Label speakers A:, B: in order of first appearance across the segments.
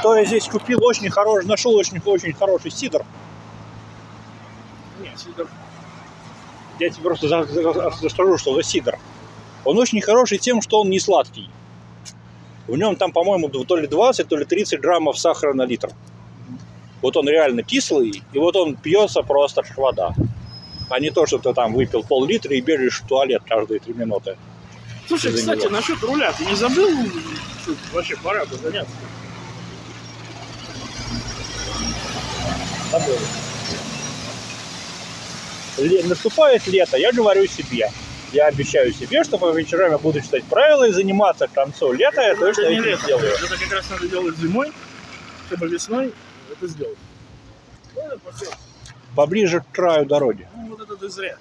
A: то я здесь купил очень хороший, нашел очень хороший сидр.
B: Нет, сидр.
A: Я тебе просто расскажу, что за сидр. Он очень хороший тем, что он не сладкий. В нем там, по-моему, то ли 20, то ли 30 граммов сахара на литр. Вот он реально кислый, и вот он пьется просто как вода. А не то, что ты там выпил пол-литра и бежишь в туалет каждые 3 минуты.
B: Слушай, кстати, насчет руля, ты не забыл? Вообще пора бы заняться.
A: Забыл. Наступает лето, я говорю себе. Я обещаю себе, что по вечерам я буду читать правила и заниматься к концу лета. Я точно
B: это не
A: это
B: лето.
A: сделаю.
B: Это как раз надо делать зимой, чтобы весной это сделать.
A: Поближе к краю дороги.
B: Ну, вот это ты зря.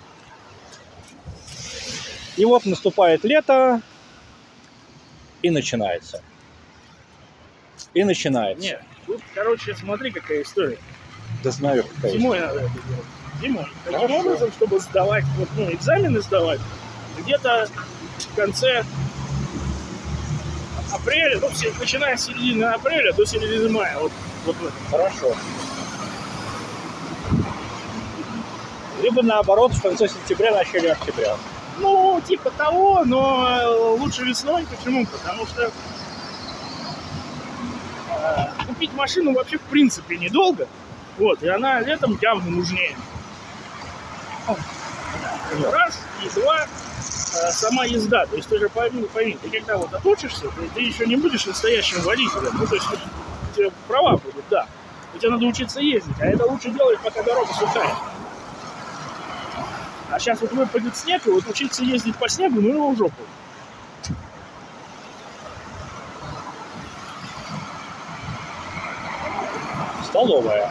A: И вот наступает лето, и начинается. И начинается.
B: Нет, тут, короче, смотри, какая история.
A: Да знаю, какая.
B: Зимой надо это делать. Зимой. Таким образом, чтобы сдавать, вот, ну, экзамены сдавать, где-то в конце апреля, ну, начиная с середины апреля до середины мая. Вот в этом.
A: Хорошо. Либо наоборот, в конце сентября, начале октября.
B: Ну, типа того, но лучше весной. Почему? Потому что купить машину вообще в принципе недолго. Вот, и она летом явно нужнее. Раз, и два, сама езда. То есть ты же пойми, ты когда вот отучишься, ты еще не будешь настоящим водителем. Ну, то есть у тебя права будут, да. У тебя надо учиться ездить, а это лучше делать, пока дорога сухая. А сейчас вот выпадет снег, и вот учиться ездить по снегу, ну его в жопу.
A: Столовая.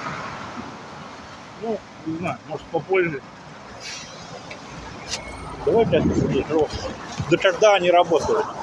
B: Ну, не знаю, может попозже.
A: Давай 5 минут. Да когда они работают?